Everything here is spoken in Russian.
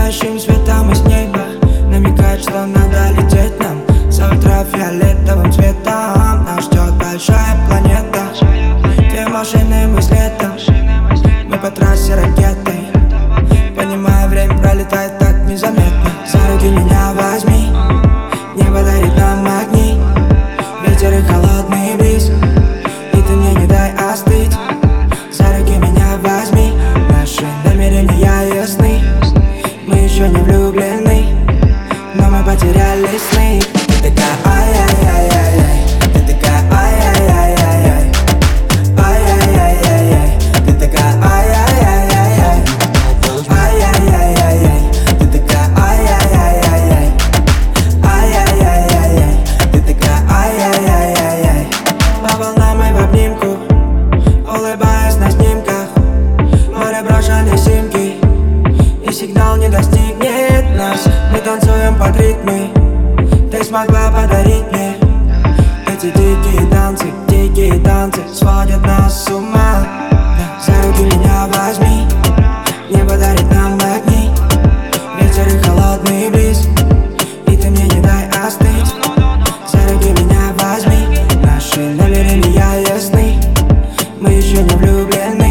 сияющим светом из неба намекает, что надо лететь нам. Завтра фиолетовым цветом нас ждет большая планета. Две машины мы с летом, мы по трассе ракетой. Понимаю, время пролетает так незаметно. За руки меня возьми, небо дарит нам огни, ветер и холодный бриз, и ты мне не дай остыть. За руки меня возьми, наши намерения ясны. Мы еще не влюблены, но мы потеряли сны. Ты такая ай-яй-яй-яй-яй, ты такая ай-яй-яй-яй-яй, ай-яй-яй-яй-яй, ты такая ай-яй-яй-яй-яй, ай-яй-яй-яй-яй, ты такая ай-яй-яй-яй-яй, ай-яй-яй-яй-яй, ты такая ай-яй-яй-яй-яй. По волнам мы в обнимку, улыбаясь на снимках, море брошенной симки, и сигнал не достигнет нас. Мы танцуем под ритмы, ты смогла подарить мне. Эти дикие танцы сводят нас с ума. За руки меня возьми, небо дарит нам огни, ветер и холодный бриз, и ты мне не дай остыть. За руки меня возьми, наши намерения ясны. Мы еще не влюблены,